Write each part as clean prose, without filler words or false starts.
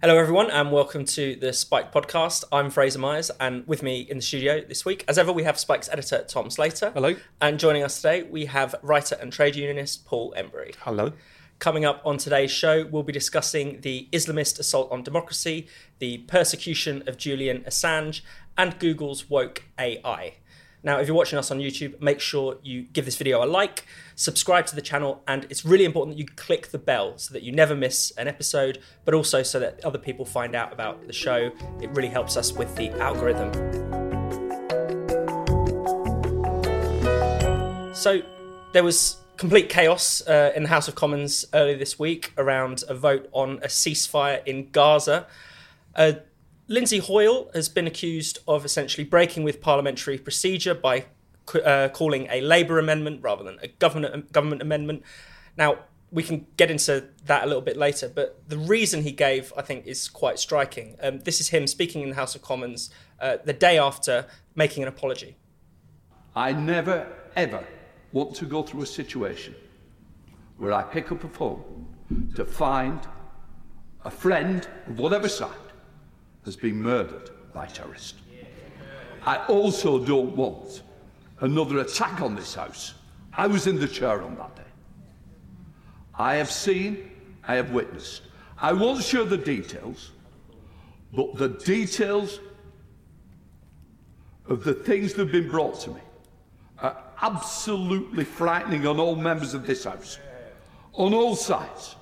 Hello everyone and welcome to the Spike podcast. I'm Fraser Myers and with me in the studio this week, as ever, we have Spike's editor Tom Slater. Hello. And joining us today, we have writer and trade unionist Paul Embury. Hello. Coming up on today's show, we'll be discussing the Islamist assault on democracy, the persecution of Julian Assange, and Google's woke AI. Now, if you're watching us on YouTube, make sure you give this video a like, subscribe to the channel, and it's really important that you click the bell so that you never miss an episode, but also so that other people find out about the show. It really helps us with the algorithm. So there was complete chaos in the House of Commons earlier this week around a vote on a ceasefire in Gaza. Lindsay Hoyle has been accused of essentially breaking with parliamentary procedure by calling a Labour amendment rather than a government amendment. Now, we can get into that a little bit later, but the reason he gave, I think, is quite striking. This is him speaking in the House of Commons the day after making an apology. I never, ever want to go through a situation where I pick up a phone to find a friend of whatever side has been murdered by terrorists. I also don't want another attack on this house. I was in the chair on that day. I have seen, I have witnessed. I won't share the details, but the details of the things that have been brought to me are absolutely frightening on all members of this house, on all sides.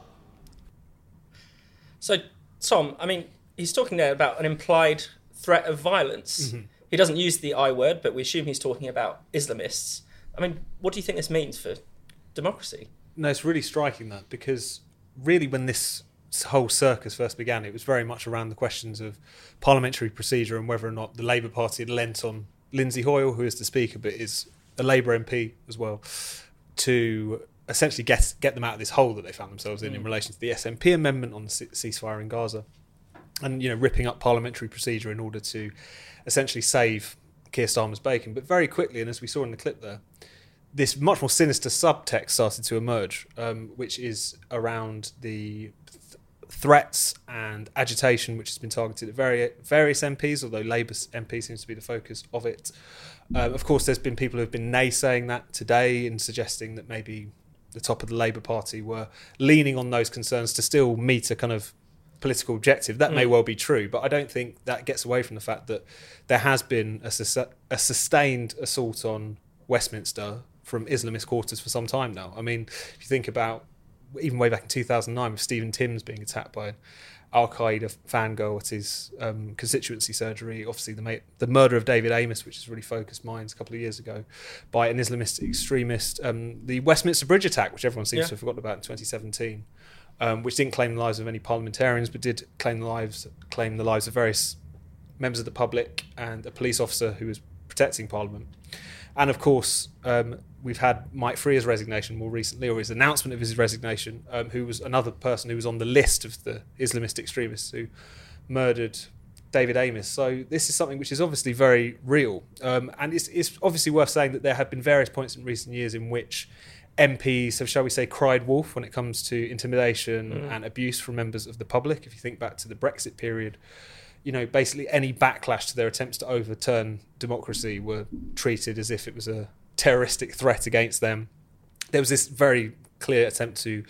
So, Tom, I mean, he's talking there about an implied threat of violence. Mm-hmm. He doesn't use the I word, but we assume he's talking about Islamists. I mean, what do you think this means for democracy? No, it's really striking that, because really when this whole circus first began, it was very much around the questions of parliamentary procedure and whether or not the Labour Party had lent on Lindsay Hoyle, who is the Speaker but is a Labour MP as well, to essentially get them out of this hole that they found themselves in relation to the SNP amendment on the ceasefire in Gaza. And, ripping up parliamentary procedure in order to essentially save Keir Starmer's bacon. But very quickly, and as we saw in the clip there, this much more sinister subtext started to emerge, which is around the threats and agitation which has been targeted at various MPs, although Labour MP seems to be the focus of it. Of course, there's been people who have been naysaying that today and suggesting that maybe the top of the Labour Party were leaning on those concerns to still meet a kind of political objective. That may well be true, but I don't think that gets away from the fact that there has been a sustained assault on Westminster from Islamist quarters for some time now. I mean, if you think about even way back in 2009 with Stephen Timms being attacked by an Al-Qaeda fangirl at his constituency surgery, obviously the murder of David Amess, which has really focused minds a couple of years ago, by an Islamist extremist, the Westminster Bridge attack, which everyone seems to have forgotten about in 2017, which didn't claim the lives of any parliamentarians, but did claim the lives of various members of the public and a police officer who was protecting Parliament. And of course, we've had Mike Freer's resignation more recently, or his announcement of his resignation, who was another person who was on the list of the Islamist extremists who murdered David Amess. So this is something which is obviously very real. And it's obviously worth saying that there have been various points in recent years in which MPs have, shall we say, cried wolf when it comes to intimidation and abuse from members of the public. If you think back to the Brexit period, basically any backlash to their attempts to overturn democracy were treated as if it was a terroristic threat against them. There was this very clear attempt to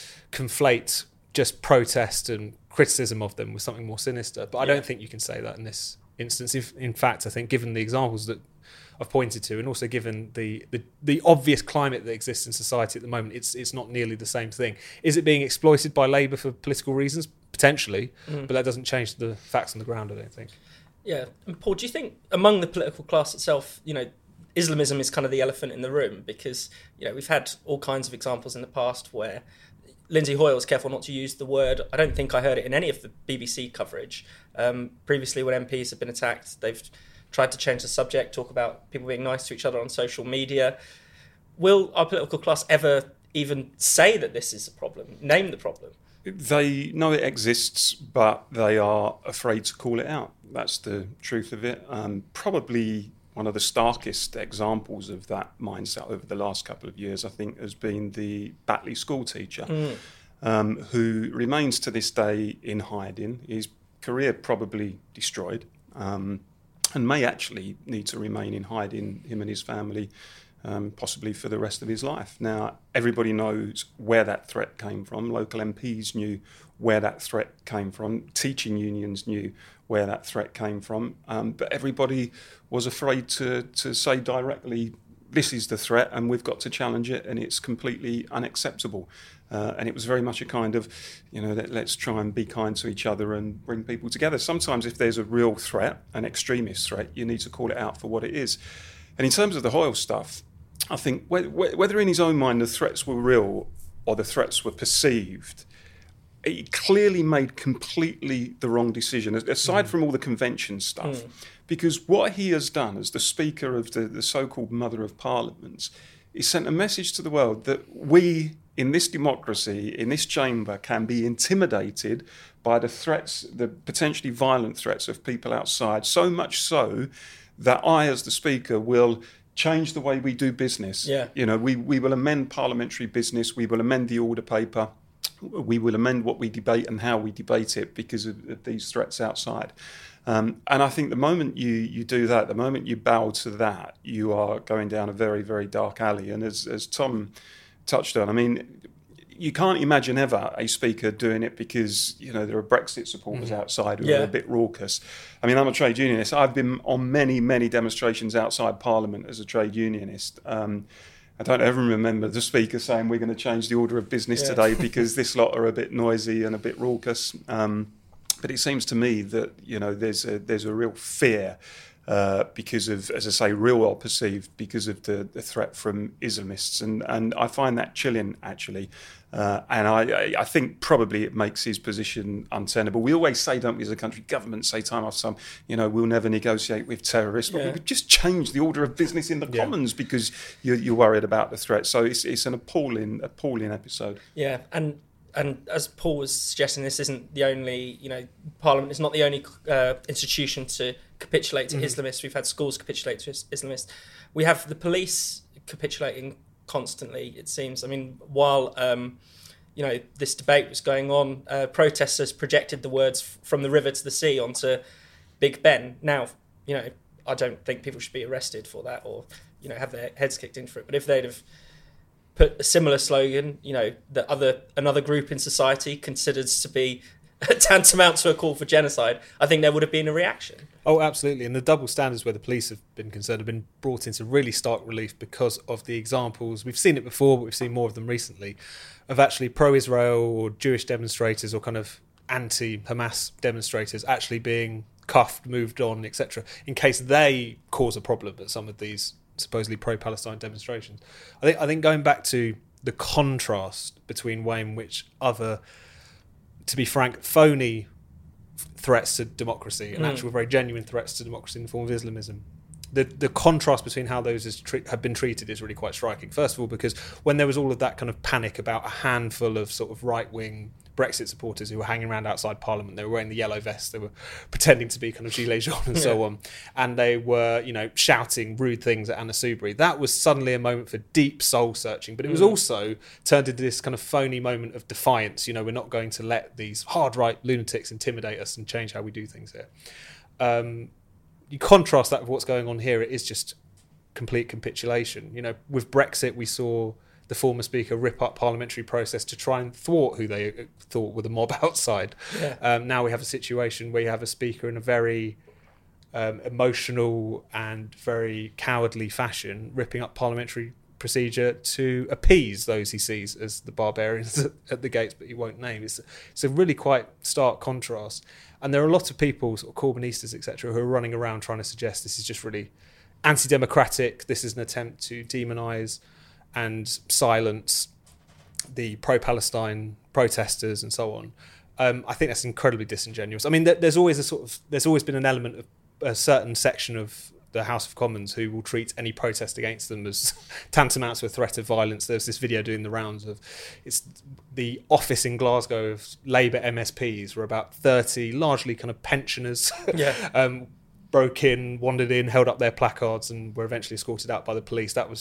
conflate just protest and criticism of them with something more sinister. But I don't think you can say that in this instance. In fact, I think given the examples that I've pointed to, and also given the obvious climate that exists in society at the moment, it's not nearly the same thing. Is it being exploited by Labour for political reasons? Potentially, but that doesn't change the facts on the ground, I don't think. Yeah. And Paul, do you think among the political class itself, Islamism is kind of the elephant in the room? Because, we've had all kinds of examples in the past where Lindsay Hoyle was careful not to use the word. I don't think I heard it in any of the BBC coverage. Previously, when MPs have been attacked, they've tried to change the subject, talk about people being nice to each other on social media. Will our political class ever even say that this is a problem, name the problem? They know it exists, but they are afraid to call it out. That's the truth of it. Probably one of the starkest examples of that mindset over the last couple of years, I think, has been the Batley school teacher. who remains to this day in hiding. His career probably destroyed, and may actually need to remain in hiding, him and his family, possibly for the rest of his life. Now, everybody knows where that threat came from. Local MPs knew where that threat came from. Teaching unions knew where that threat came from. But everybody was afraid to say directly, this is the threat and we've got to challenge it and it's completely unacceptable. And it was very much a kind of, let's try and be kind to each other and bring people together. Sometimes if there's a real threat, an extremist threat, you need to call it out for what it is. And in terms of the Hoyle stuff, I think whether in his own mind the threats were real or the threats were perceived, he clearly made completely the wrong decision, aside from all the convention stuff. Because what he has done as the Speaker of the so-called Mother of Parliaments, he sent a message to the world that we, in this democracy, in this chamber, can be intimidated by the threats, the potentially violent threats of people outside, so much so that I, as the Speaker, will change the way we do business. Yeah. We will amend parliamentary business, we will amend the order paper, we will amend what we debate and how we debate it because of these threats outside. And I think the moment you do that, the moment you bow to that, you are going down a very, very dark alley. And as Tom touched on, I mean, you can't imagine ever a speaker doing it because, there are Brexit supporters outside who are a bit raucous. I mean, I'm a trade unionist. I've been on many, many demonstrations outside Parliament as a trade unionist. I don't ever remember the speaker saying we're going to change the order of business today because this lot are a bit noisy and a bit raucous. But it seems to me that, there's a real fear because of, as I say, real or perceived, because of the threat from Islamists. And I find that chilling, actually. And I think probably it makes his position untenable. We always say, don't we, as a country, governments say time after time, we'll never negotiate with terrorists, but we would just change the order of business in the Commons because you're worried about the threat. So it's an appalling episode. Yeah, and as Paul was suggesting, this isn't the only, Parliament is not the only institution to capitulate to Islamists. We've had schools capitulate to Islamists. We have the police capitulating constantly, it seems. I mean, while, this debate was going on, protesters projected the words from the river to the sea onto Big Ben. Now, I don't think people should be arrested for that or, have their heads kicked in for it. But if they'd have put a similar slogan, that another group in society considers to be tantamount to a call for genocide, I think there would have been a reaction. Oh, absolutely. And the double standards where the police have been concerned have been brought into really stark relief because of the examples. We've seen it before, but we've seen more of them recently, of actually pro-Israel or Jewish demonstrators or kind of anti-Hamas demonstrators actually being cuffed, moved on, etc., in case they cause a problem at some of these supposedly pro-Palestine demonstrations. I think going back to the contrast between way in which other, to be frank, phony threats to democracy and actual very genuine threats to democracy in the form of Islamism, the contrast between how those have been treated is really quite striking. First of all, because when there was all of that kind of panic about a handful of sort of right-wing Brexit supporters who were hanging around outside Parliament, they were wearing the yellow vests, they were pretending to be kind of gilets jaunes and so on, and they were, shouting rude things at Anna Soubry. That was suddenly a moment for deep soul searching, but it was also turned into this kind of phony moment of defiance. We're not going to let these hard right lunatics intimidate us and change how we do things here. You contrast that with what's going on here, it is just complete capitulation. With Brexit, we saw the former speaker rip up parliamentary process to try and thwart who they thought were the mob outside. Now we have a situation where you have a speaker in a very emotional and very cowardly fashion ripping up parliamentary procedure to appease those he sees as the barbarians at the gates, but he won't name. It's a really quite stark contrast. And there are a lot of people, sort of Corbynistas, etc., who are running around trying to suggest this is just really anti-democratic. This is an attempt to demonise and silence the pro-Palestine protesters and so on. I think that's incredibly disingenuous. I mean, there's always been an element of a certain section of the House of Commons who will treat any protest against them as tantamount to a threat of violence. There's this video doing the rounds of, it's the office in Glasgow of Labour MSPs, where about 30 largely kind of pensioners broke in, wandered in, held up their placards and were eventually escorted out by the police. That was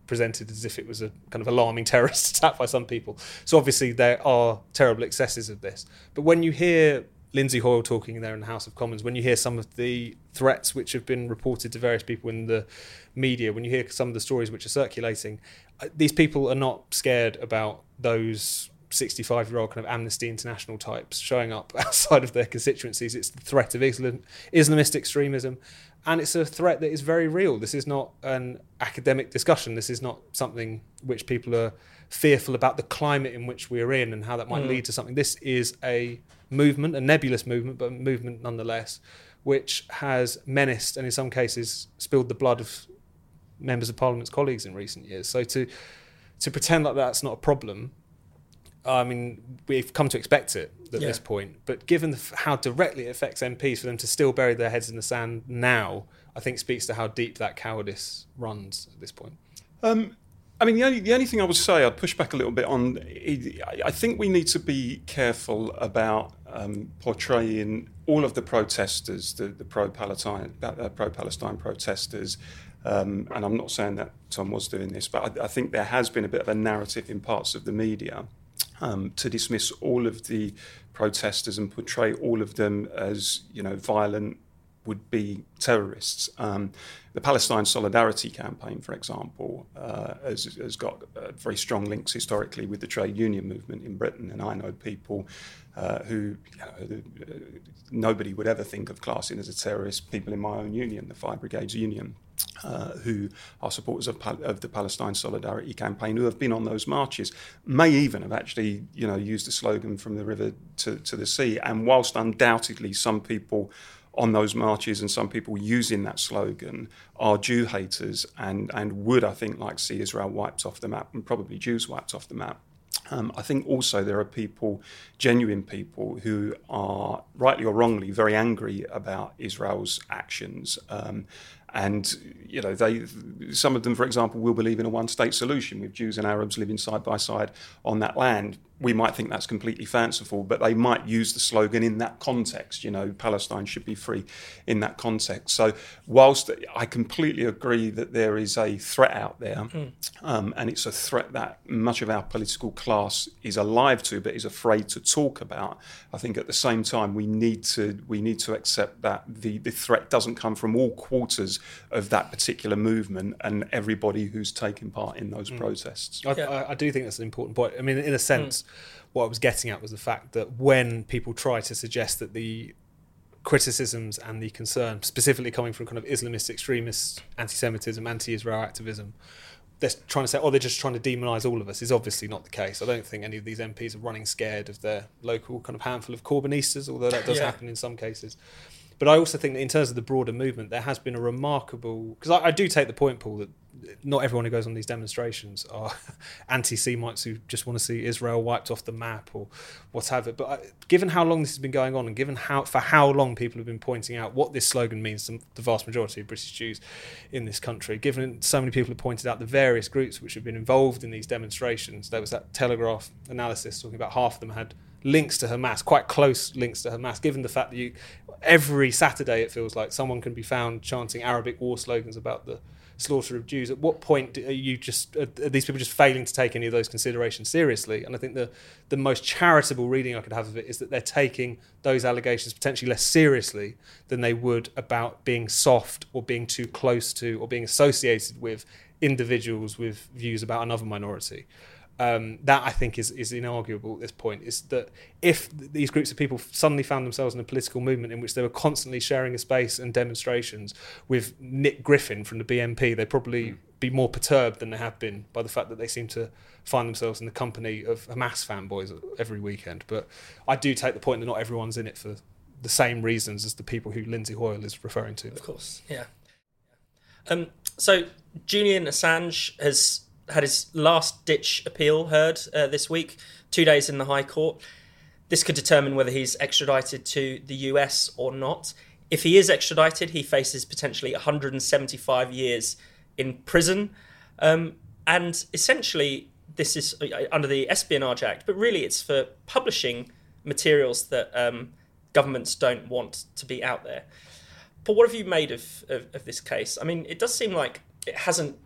presented as if it was a kind of alarming terrorist attack by some people. So obviously there are terrible excesses of this. But when you hear Lindsay Hoyle talking there in the House of Commons, when you hear some of the threats which have been reported to various people in the media, when you hear some of the stories which are circulating, these people are not scared about those 65-year-old kind of Amnesty International types showing up outside of their constituencies. It's the threat of Islamist extremism, and it's a threat that is very real. This is not an academic discussion. This is not something which people are fearful about the climate in which we're in and how that might lead to something. This is a movement, a nebulous movement, but a movement nonetheless, which has menaced and in some cases spilled the blood of members of Parliament's colleagues in recent years. So to pretend like that's not a problem, I mean, we've come to expect it at this point. But given how directly it affects MPs, for them to still bury their heads in the sand now, I think speaks to how deep that cowardice runs at this point. I mean, the only thing I would say, I'd push back a little bit on, I think we need to be careful about portraying all of the protesters, the pro-Palestine protesters, and I'm not saying that Tom was doing this, but I think there has been a bit of a narrative in parts of the media to dismiss all of the protesters and portray all of them as, violent would-be terrorists. The Palestine Solidarity Campaign, for example, has got very strong links historically with the trade union movement in Britain, and I know people who nobody would ever think of classing as a terrorist, people in my own union, the Fire Brigades Union, who are supporters of the Palestine Solidarity Campaign, who have been on those marches, may even have actually used the slogan "From the river to the sea." And whilst undoubtedly some people on those marches and some people using that slogan are Jew haters and would, I think, like see Israel wiped off the map and probably Jews wiped off the map. I think also there are people, genuine people, who are rightly or wrongly very angry about Israel's actions. And some of them, for example, will believe in a one-state solution with Jews and Arabs living side by side on that land. We might think that's completely fanciful, but they might use the slogan in that context. Palestine should be free in that context. So whilst I completely agree that there is a threat out there, and it's a threat that much of our political class is alive to, but is afraid to talk about, I think at the same time we need to accept that the threat doesn't come from all quarters of that particular movement and everybody who's taken part in those protests. I do think that's an important point. I mean, in a sense, what I was getting at was the fact that when people try to suggest that the criticisms and the concern, specifically coming from kind of Islamist extremist anti-Semitism, anti-Israel activism, they're trying to say, they're just trying to demonise all of us, is obviously not the case. I don't think any of these MPs are running scared of their local kind of handful of Corbynistas, although that does happen in some cases. But I also think that in terms of the broader movement, there has been a remarkable... Because I do take the point, Paul, that not everyone who goes on these demonstrations are anti-Semites who just want to see Israel wiped off the map or whatever. But given how long this has been going on and given for how long people have been pointing out what this slogan means to the vast majority of British Jews in this country, given so many people have pointed out the various groups which have been involved in these demonstrations, there was that Telegraph analysis talking about half of them had links to Hamas, quite close links to Hamas, given the fact that every Saturday it feels like someone can be found chanting Arabic war slogans about the slaughter of Jews. At what point are these people just failing to take any of those considerations seriously? And I think the most charitable reading I could have of it is that they're taking those allegations potentially less seriously than they would about being soft or being too close to or being associated with individuals with views about another minority. That I think is inarguable at this point, is that if these groups of people suddenly found themselves in a political movement in which they were constantly sharing a space and demonstrations with Nick Griffin from the BNP, they'd probably be more perturbed than they have been by the fact that they seem to find themselves in the company of Hamas fanboys every weekend. But I do take the point that not everyone's in it for the same reasons as the people who Lindsay Hoyle is referring to. Of course, yeah. So Julian Assange has had his last-ditch appeal heard this week, 2 days in the High Court. This could determine whether he's extradited to the US or not. If he is extradited, he faces potentially 175 years in prison. And essentially, this is under the Espionage Act, but really it's for publishing materials that governments don't want to be out there. But what have you made of this case? I mean, it does seem like it hasn't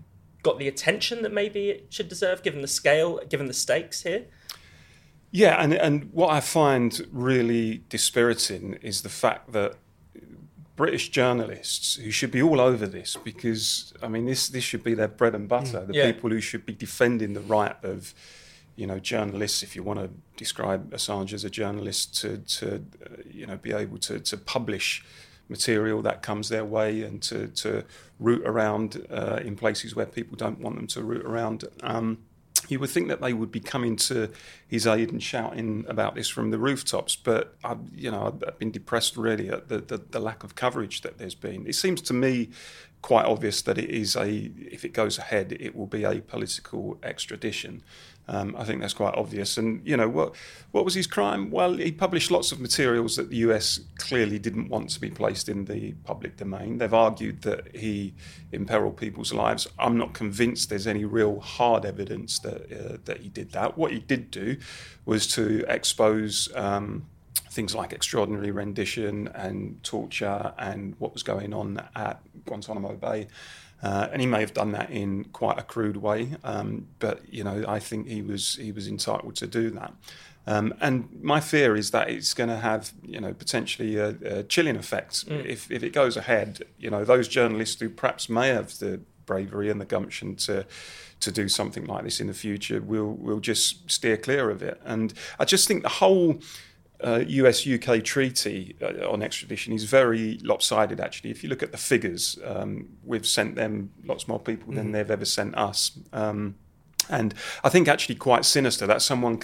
got the attention that maybe it should deserve, given the scale, given the stakes here? Yeah, and what I find really dispiriting is the fact that British journalists who should be all over this, because I mean this should be their bread and butter, the people who should be defending the right of, you know, journalists, if you want to describe Assange as a journalist, to you know, be able to publish material that comes their way and to root around in places where people don't want them to root around. You would think that they would be coming to his aid and shouting about this from the rooftops, but I've been depressed really at the lack of coverage that there's been. It seems to me quite obvious that if it goes ahead, it will be a political extradition. I think that's quite obvious. And, you know, what was his crime? Well, he published lots of materials that the US clearly didn't want to be placed in the public domain. They've argued that he imperiled people's lives. I'm not convinced there's any real hard evidence that he did that. What he did do was to expose things like extraordinary rendition and torture and what was going on at Guantanamo Bay. And he may have done that in quite a crude way, but you know, I think he was entitled to do that. And my fear is that it's going to have, you know, potentially a chilling effect if it goes ahead. You know, those journalists who perhaps may have the bravery and the gumption to do something like this in the future will just steer clear of it. And I just think the whole US-UK treaty on extradition is very lopsided, actually. If you look at the figures, we've sent them lots more people than they've ever sent us. And I think actually quite sinister that someone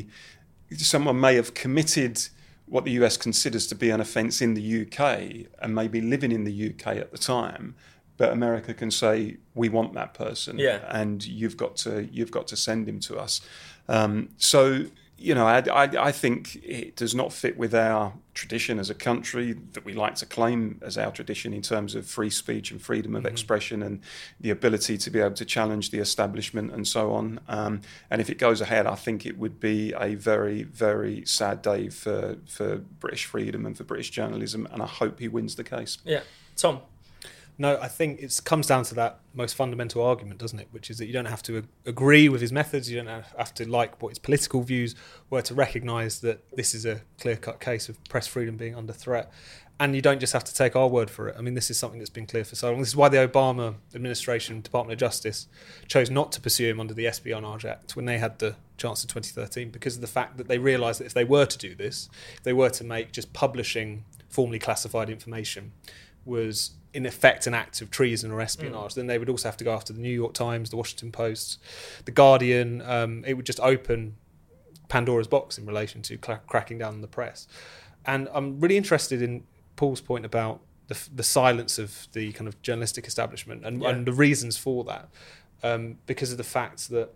may have committed what the US considers to be an offence in the UK and maybe living in the UK at the time, but America can say, we want that person, and you've got to send him to us. So, you know, I think it does not fit with our tradition as a country that we like to claim as our tradition in terms of free speech and freedom of expression and the ability to be able to challenge the establishment and so on. And if it goes ahead, I think it would be a very, very sad day for British freedom and for British journalism, and I hope he wins the case. Yeah. Tom? No, I think it comes down to that most fundamental argument, doesn't it? Which is that you don't have to agree with his methods, you don't have to like what his political views were to recognise that this is a clear-cut case of press freedom being under threat. And you don't just have to take our word for it. I mean, this is something that's been clear for so long. This is why the Obama administration, Department of Justice, chose not to pursue him under the Espionage Act when they had the chance in 2013, because of the fact that they realised that if they were to do this, if they were to make just publishing formally classified information was in effect an act of treason or espionage, then they would also have to go after the New York Times, the Washington Post, the Guardian. It would just open Pandora's box in relation to cracking down on the press. And I'm really interested in Paul's point about the silence of the kind of journalistic establishment and the reasons for that, because of the fact that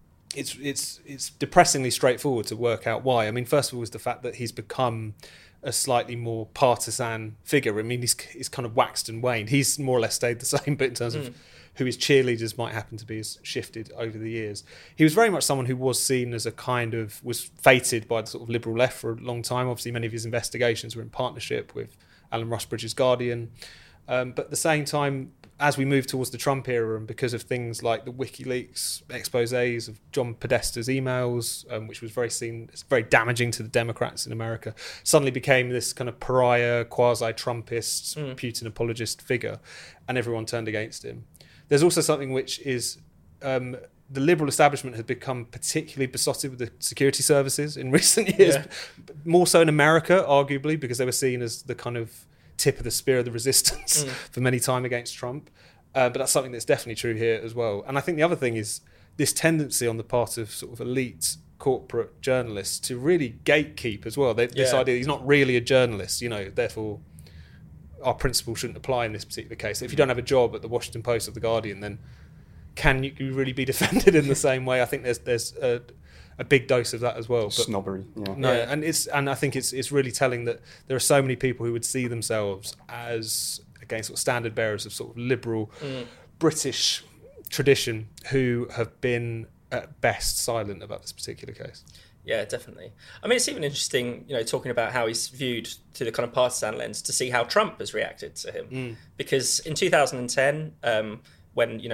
it's depressingly straightforward to work out why. I mean, first of all, is the fact that he's become a slightly more partisan figure. I mean, he's kind of waxed and waned. He's more or less stayed the same, but in terms of who his cheerleaders might happen to be has shifted over the years. He was very much someone who was seen as was fated by the sort of liberal left for a long time. Obviously, many of his investigations were in partnership with Alan Rusbridge's Guardian. But at the same time, as we move towards the Trump era, and because of things like the WikiLeaks exposés of John Podesta's emails, which was very damaging to the Democrats in America, suddenly became this kind of pariah, quasi-Trumpist, Putin apologist figure, and everyone turned against him. There's also something which is the liberal establishment has become particularly besotted with the security services in recent years, more so in America, arguably, because they were seen as the kind of tip of the spear of the resistance for many time against Trump. But that's something that's definitely true here as well. And I think the other thing is this tendency on the part of sort of elite corporate journalists to really gatekeep as well. This idea he's not really a journalist, you know, therefore our principle shouldn't apply in this particular case. If you don't have a job at the Washington Post or the Guardian, then can you really be defended in the same way? I think there's a big dose of that as well. But snobbery. And I think it's really telling that there are so many people who would see themselves as, again, sort of standard bearers of sort of liberal British tradition who have been at best silent about this particular case. Yeah, definitely. I mean, it's even interesting, you know, talking about how he's viewed through the kind of partisan lens to see how Trump has reacted to him. Because in 2010, when, you know,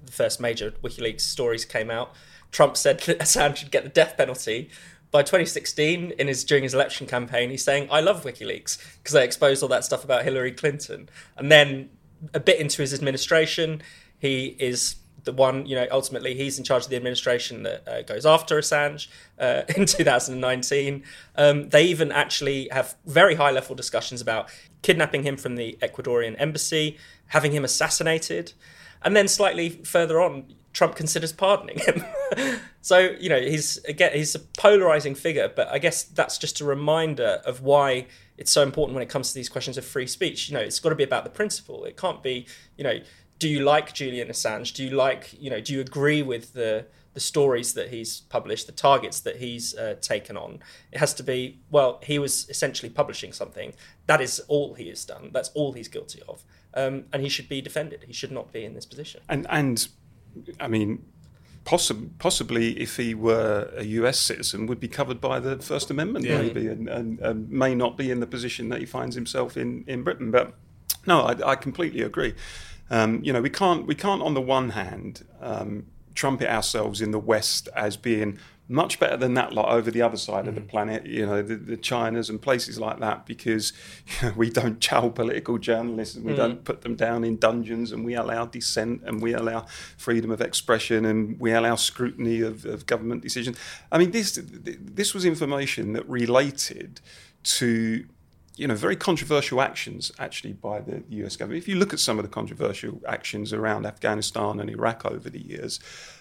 the first major WikiLeaks stories came out, Trump said that Assange should get the death penalty. By 2016, during his election campaign, he's saying, I love WikiLeaks because they exposed all that stuff about Hillary Clinton. And then a bit into his administration, he is the one, ultimately he's in charge of the administration that goes after Assange in 2019. They even actually have very high level discussions about kidnapping him from the Ecuadorian embassy, having him assassinated. And then slightly further on, Trump considers pardoning him. So, he's a polarizing figure, but I guess that's just a reminder of why it's so important when it comes to these questions of free speech. It's got to be about the principle. It can't be, do you like Julian Assange? Do you agree with the stories that he's published, the targets that he's taken on? It has to be, well, he was essentially publishing something. That is all he has done. That's all he's guilty of. And he should be defended. He should not be in this position. And I mean, possibly if he were a US citizen, would be covered by the First Amendment, maybe, and may not be in the position that he finds himself in Britain. But no, I completely agree. We can't on the one hand trumpet ourselves in the West as being much better than that lot over the other side of the planet, the Chinas and places like that, because we don't chow political journalists and we don't put them down in dungeons, and we allow dissent and we allow freedom of expression and we allow scrutiny of government decisions. I mean, this was information that related to very controversial actions actually by the US government. If you look at some of the controversial actions around Afghanistan and Iraq over the years,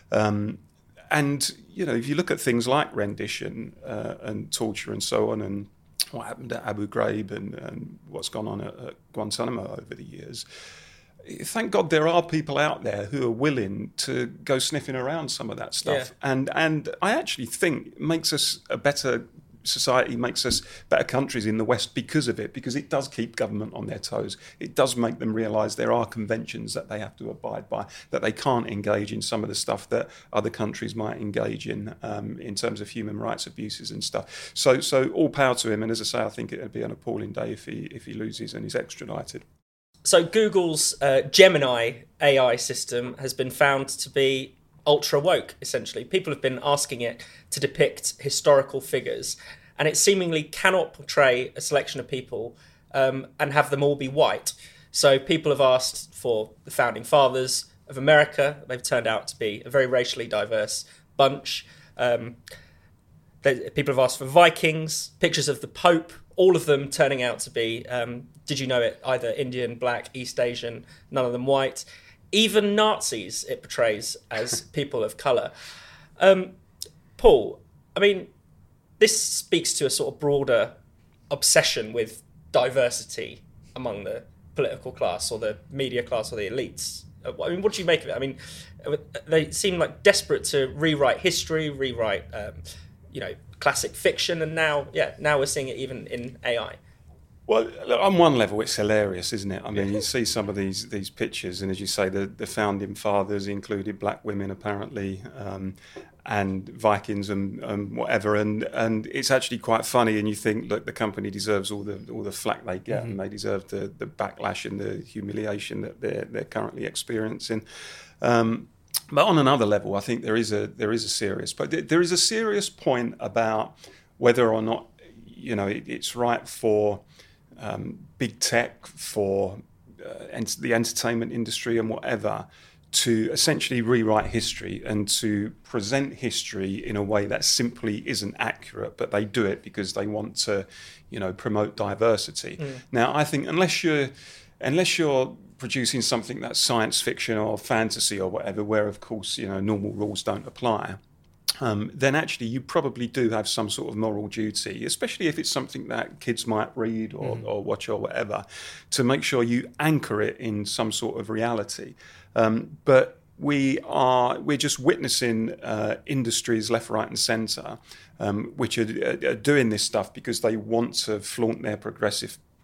and if you look at things like rendition and torture and so on, and what happened at Abu Ghraib and what's gone on at Guantanamo over the years, thank God there are people out there who are willing to go sniffing around some of that stuff. Yeah. And I actually think it makes us a better society, makes us better countries in the West because of it, because it does keep government on their toes. It does make them realise there are conventions that they have to abide by, that they can't engage in some of the stuff that other countries might engage in terms of human rights abuses and stuff. So all power to him, and as I say, I think it would be an appalling day if he loses and is extradited. So Google's Gemini AI system has been found to be ultra woke, essentially. People have been asking it to depict historical figures, and it seemingly cannot portray a selection of people and have them all be white. So people have asked for the founding fathers of America. They've turned out to be a very racially diverse bunch. People have asked for Vikings, pictures of the Pope, all of them turning out to be, did you know it, either Indian, black, East Asian, none of them white. Even Nazis it portrays as people of colour. Paul, I mean, this speaks to a sort of broader obsession with diversity among the political class or the media class or the elites. I mean, what do you make of it? I mean, they seem like desperate to rewrite history, rewrite, classic fiction, and now we're seeing it even in AI. Well, on one level, it's hilarious, isn't it? I mean, you see some of these pictures, and as you say, the founding fathers included black women, apparently, and Vikings and whatever, and it's actually quite funny. And you think, look, the company deserves all the flack they get, and they deserve the backlash and the humiliation that they're currently experiencing. But on another level, I think there is a serious point about whether or not it's right for big tech, for the entertainment industry and whatever, to essentially rewrite history and to present history in a way that simply isn't accurate, but they do it because they want to, promote diversity. Now, I think unless you're producing something that's science fiction or fantasy or whatever, where of course normal rules don't apply, then actually you probably do have some sort of moral duty, especially if it's something that kids might read or watch or whatever, to make sure you anchor it in some sort of reality. But we're just witnessing industries left, right and centre which are doing this stuff because they want to flaunt their progressive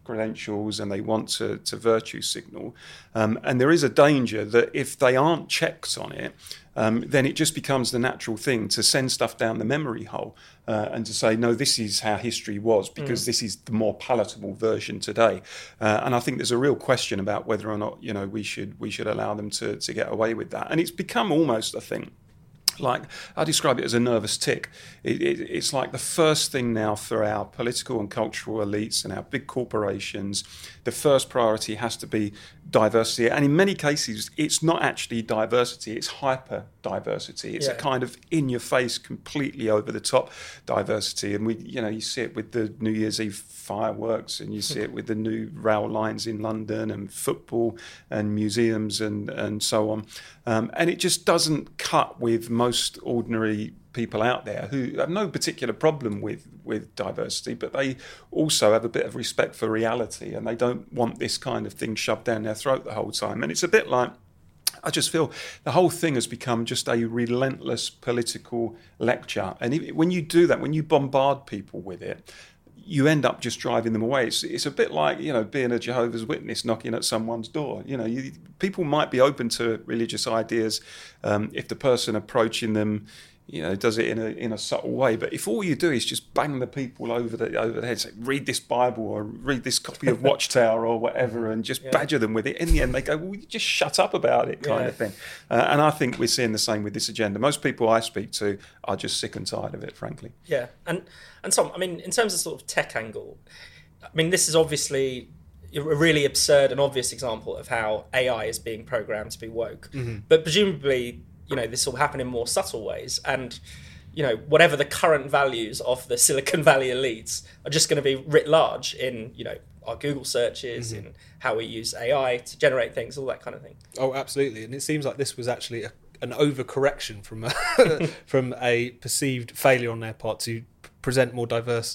credentials and they want to virtue signal. And there is a danger that if they aren't checked on it, then it just becomes the natural thing to send stuff down the memory hole and to say, no, this is how history was because this is the more palatable version today. And I think there's a real question about whether or not, we should allow them to get away with that. And it's become almost a thing. Like, I describe it as a nervous tick. It's like the first thing now for our political and cultural elites and our big corporations, the first priority has to be diversity. And in many cases, it's not actually diversity, it's hyper diversity. It's a kind of in-your-face, completely over-the-top diversity. And you see it with the New Year's Eve fireworks, and you see it with the new rail lines in London and football and museums and so on. And it just doesn't cut with most ordinary people out there who have no particular problem with diversity, but they also have a bit of respect for reality, and they don't want this kind of thing shoved down their throat the whole time. And it's a bit like, I just feel the whole thing has become just a relentless political lecture. And when you do that, when you bombard people with it, you end up just driving them away. It's a bit like, being a Jehovah's Witness knocking at someone's door. People might be open to religious ideas if the person approaching them, does it in a subtle way. But if all you do is just bang the people over the head, say, read this Bible or read this copy of Watchtower or whatever, and just badger them with it, in the end they go, well, just shut up about it, kind of thing. And I think we're seeing the same with this agenda. Most people I speak to are just sick and tired of it, frankly. Yeah, and Tom, in terms of sort of tech angle, this is obviously a really absurd and obvious example of how AI is being programmed to be woke. Mm-hmm. But presumably, this will happen in more subtle ways. And, whatever the current values of the Silicon Valley elites are just going to be writ large in, our Google searches, in how we use AI to generate things, all that kind of thing. Oh, absolutely. And it seems like this was actually an overcorrection from a perceived failure on their part to present more diverse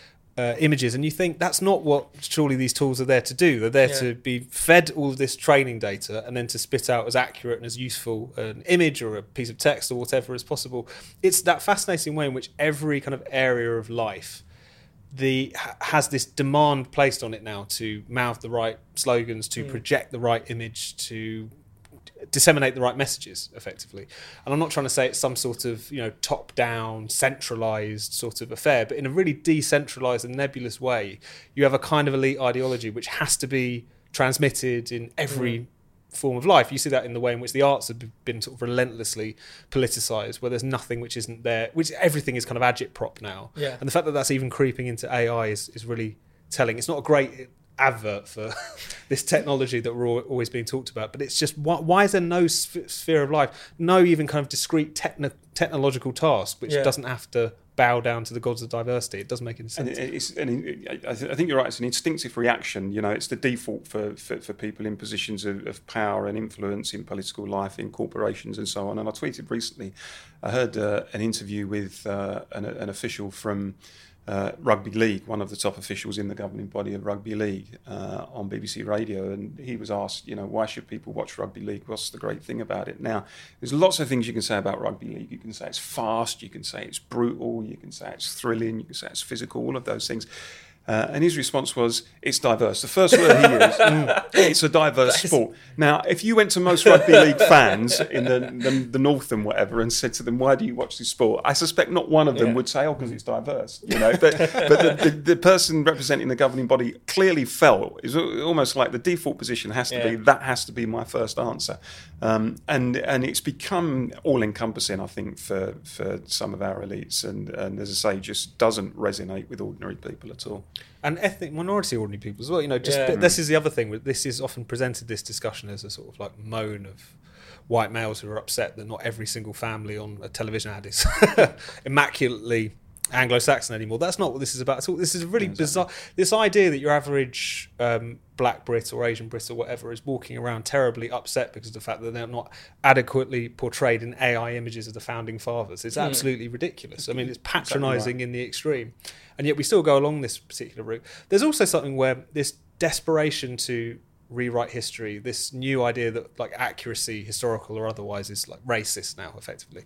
images. And you think that's not what surely these tools are there to do. They're there to be fed all of this training data and then to spit out as accurate and as useful an image or a piece of text or whatever as possible. It's that fascinating way in which every kind of area of life has this demand placed on it now to mouth the right slogans, to project the right image, to disseminate the right messages effectively. And I'm not trying to say it's some sort of top-down centralized sort of affair, but in a really decentralized and nebulous way you have a kind of elite ideology which has to be transmitted in every form of life. You see that in the way in which the arts have been sort of relentlessly politicized, where there's nothing which isn't there, which everything is kind of agitprop now. And the fact that that's even creeping into AI is really telling. It's not a great advert for this technology that we're always being talked about, but it's just, why is there no sphere of life, no even kind of discrete technological task which doesn't have to bow down to the gods of diversity? It doesn't make any sense. I think you're right. It's an instinctive reaction. It's the default for people in positions of power and influence in political life, in corporations and so on. And I tweeted recently, I heard an interview with an official from Rugby League, one of the top officials in the governing body of Rugby League, on BBC Radio, and he was asked, why should people watch Rugby League? What's the great thing about it? Now, there's lots of things you can say about Rugby League. You can say it's fast, you can say it's brutal, you can say it's thrilling, you can say it's physical, all of those things. And his response was, it's diverse. The first word he used, it's a diverse sport. Now, if you went to most rugby league fans in the north and whatever and said to them, why do you watch this sport? I suspect not one of them would say, because it's diverse. But the person representing the governing body clearly felt, it's almost like the default position has to be, that has to be my first answer. And it's become all-encompassing, I think, for some of our elites. And as I say, just doesn't resonate with ordinary people at all. And ethnic minority ordinary people as well. This is the other thing. This is often presented, this discussion, as a sort of like moan of white males who are upset that not every single family on a television ad is immaculately Anglo-Saxon anymore. That's not what this is about at all. This is a really bizarre, this idea that your average black Brit or Asian Brit or whatever is walking around terribly upset because of the fact that they're not adequately portrayed in AI images of the founding fathers. It's absolutely ridiculous. It's patronising in the extreme. And yet we still go along this particular route. There's also something where this desperation to rewrite history, this new idea that like accuracy, historical or otherwise, is like racist now, effectively.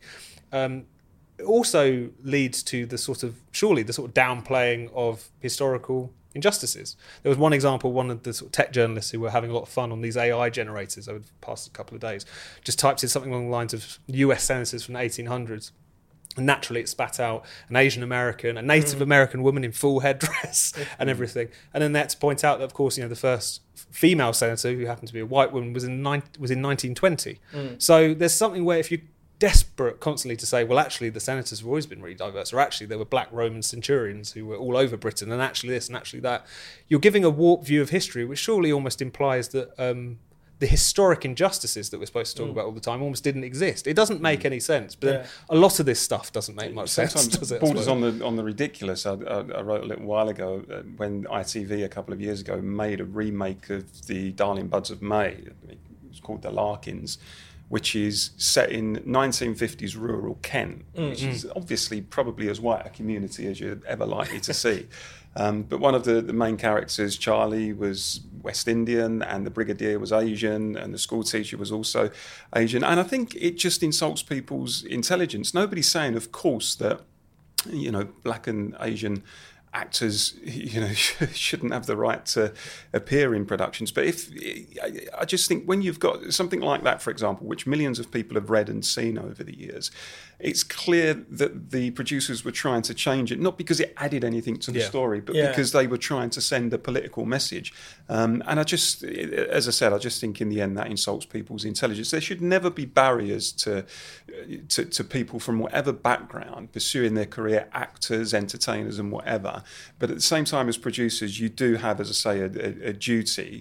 It also leads to the sort of downplaying of historical injustices. There was one example, one of the sort of tech journalists who were having a lot of fun on these AI generators over the past couple of days, just typed in something along the lines of US senators from the 1800s. And naturally, it spat out an Asian American, a Native American woman in full headdress and everything. And then they had to point out that, of course, the first female senator, who happened to be a white woman, was in 1920. So there's something where if you're desperate constantly to say, well, actually, the senators have always been really diverse, or actually there were black Roman centurions who were all over Britain, and actually this and actually that, you're giving a warped view of history, which surely almost implies that the historic injustices that we're supposed to talk about all the time almost didn't exist. It doesn't make any sense, but then a lot of this stuff doesn't make much sense, does it? Borders on the ridiculous. I wrote a little while ago when ITV a couple of years ago made a remake of the Darling Buds of May. It was called The Larkins, which is set in 1950s rural Kent, which is obviously probably as white a community as you're ever likely to see. But one of the main characters, Charlie, was West Indian, and the brigadier was Asian, and the school teacher was also Asian. And I think it just insults people's intelligence. Nobody's saying, of course, that black and Asian actors shouldn't have the right to appear in productions, but I just think when you've got something like that, for example, which millions of people have read and seen over the years, it's clear that the producers were trying to change it, not because it added anything to the story, but because they were trying to send a political message. And I just, as I said, I just think in the end that insults people's intelligence. There should never be barriers to people from whatever background pursuing their career, actors, entertainers, and whatever. But at the same time, as producers, you do have, as I say, a duty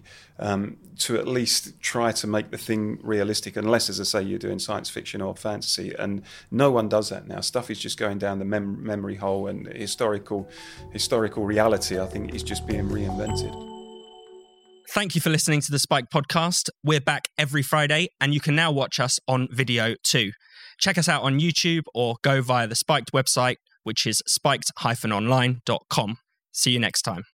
to at least try to make the thing realistic, unless, as I say, you're doing science fiction or fantasy. And no one does that now. Stuff is just going down the memory hole, and historical reality, I think, is just being reinvented. Thank you for listening to the Spiked podcast. We're back every Friday, and you can now watch us on video too. Check us out on YouTube or go via the Spiked website, which is spiked-online.com. See you next time.